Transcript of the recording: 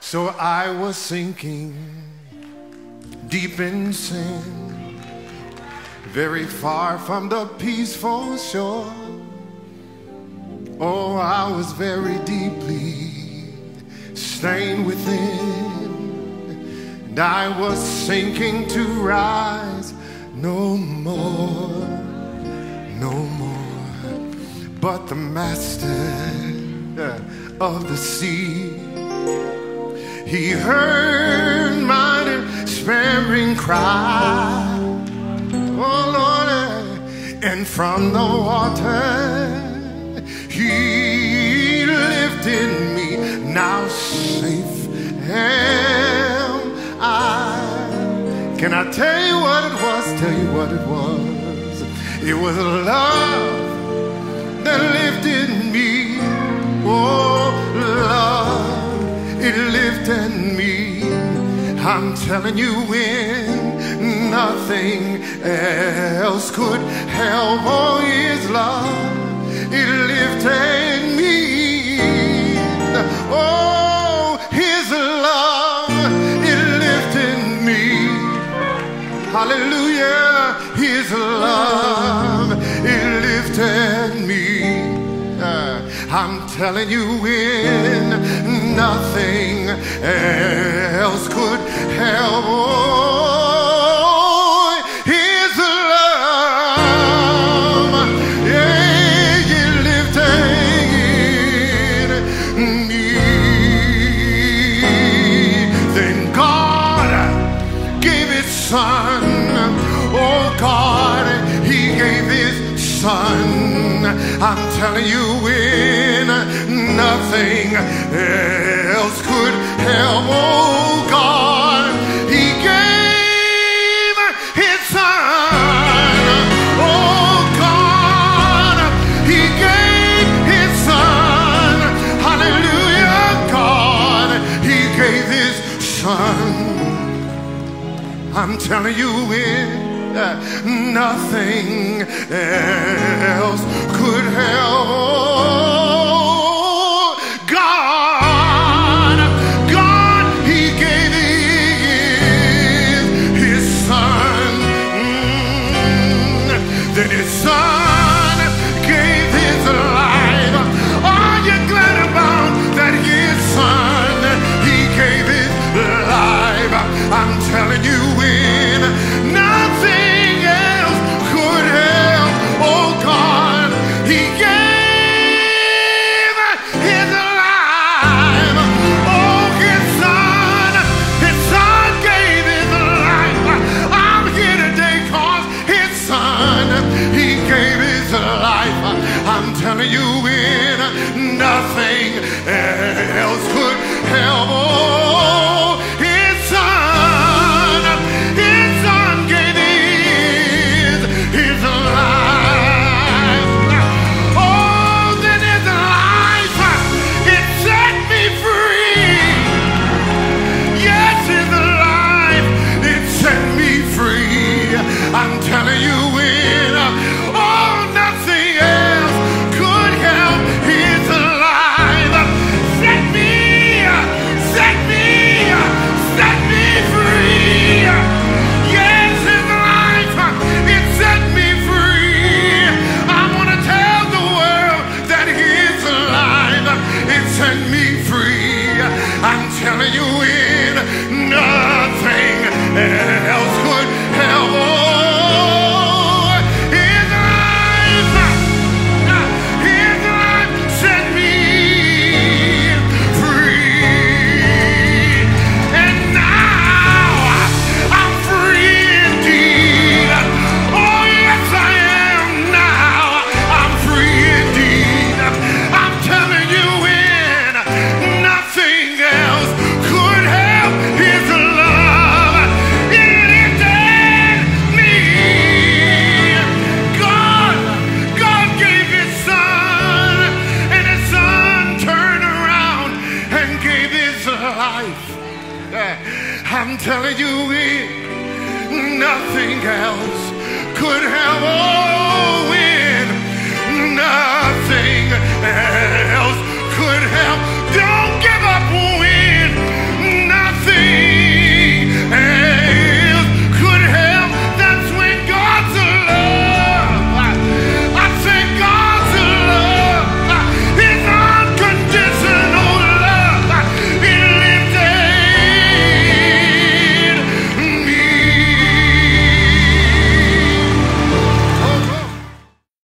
So I was sinking deep in sin, very far from the peaceful shore. Oh, I was very deeply stained within, and I was sinking to rise no more, no more. But the master of the sea, he heard my despairing cry, oh Lord, and from the water he lifted me. Now safe am I. Can I tell you what it was? Tell you what it was. It was love that lifted me. Oh, love, it lifted me. I'm telling you, when nothing else could help, oh, his love, it lifted me. Oh, his love, it lifted me. Hallelujah, his love, it lifted me. I'm telling you, when nothing else could help, oh, his love, yeah, it lifted me. Then God gave his son, oh God, he gave his son. I'm telling you, when nothing else could help, oh God, he gave his son. Oh God, he gave his son. Hallelujah, God, he gave his son. I'm telling you, when nothing else could help, God, he gave his son. Then his son gave his life. Are you glad about that? His son, he gave his life. I'm telling you, when nothing else could help, oh God, he gave his life. Oh, his son gave his life. I'm here today cause his son, he gave his life. I'm telling you, when nothing else could help, oh, his son gave his life. Oh, then his life, it set me free. Yes, his life, it set me free. I'm telling you, when oh, nothing else could help, his life set me free. Yes, his life, it set me free. I want to tell the world that his life, it set me free. I'm telling you, when nothing else could help, oh, his life set me free. And now I'm free indeed. Oh, yes, I am now. I'm free indeed. I'm telling you, when nothing else could help, his love, it lifted me. God gave his son, and his son turned around and gave his life. I'm telling you, nothing else could help, oh, when nothing else could help.